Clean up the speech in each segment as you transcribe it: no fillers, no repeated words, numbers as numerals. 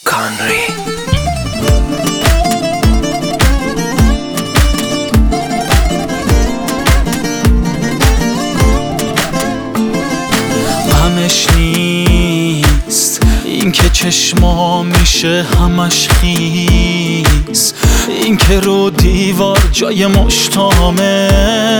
کانری. غمش نیست این که چشما میشه همش خیس، این که رو دیوار جای مشتامه،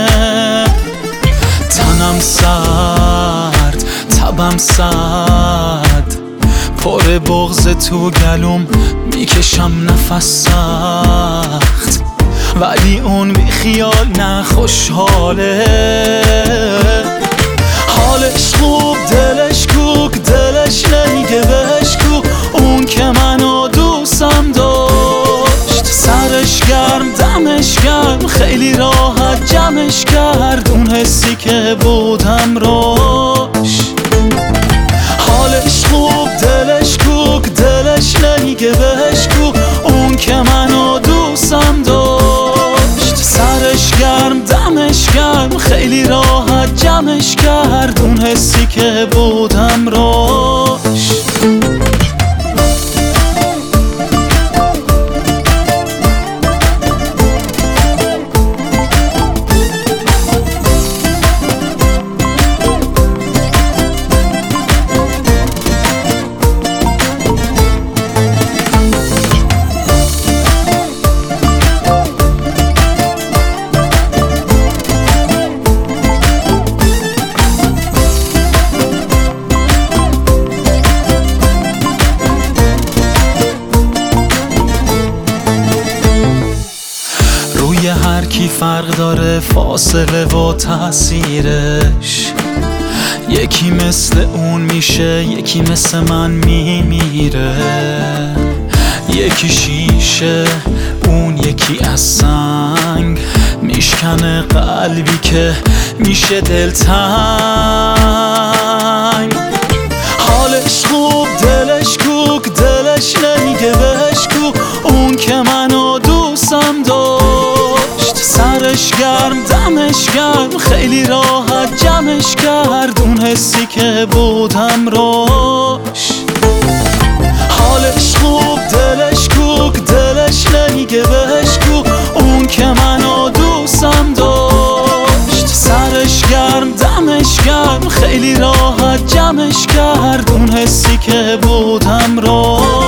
تنم سرد تبم سرد، پر بغض تو گلوم میکشم نفس سخت، ولی اون بی خیال نه خوشحاله. حالش خوب دلش کوک، دلش نمیگه بهش کو، اون که منو دوستم داشت، سرش گرم دمش گرم، خیلی راحت جمعش کرد اون حسی که بودم روش. حالش خوب دلش کوک، دلش نمیگه بهش کو، اون که منو دوستم داشت، سرش گرم دمش گرم، خیلی راحت جمعش کرد اون حسی که بودم روش. هر کی فرق داره فاصله و تاثیرش، یکی مثل اون میشه یکی مثل من میمیره، یکی شیشه اون یکی از سنگ، میشکنه قلبی که میشه دلتنگ. حالش خوب دلش کوک، دلش نمیگه بهش کو، اون که منو دوستم داشت، سرش گرم دمش گرم، خیلی راحت جمعش کرد اون حسی که بودم روش. حالش خوب دلش کوک، دلش نمیگه بهش کو، اون که منو دوستم داشت، سرش گرم دمش گرم، خیلی راحت جمعش کرد اون حسی که بودم روش.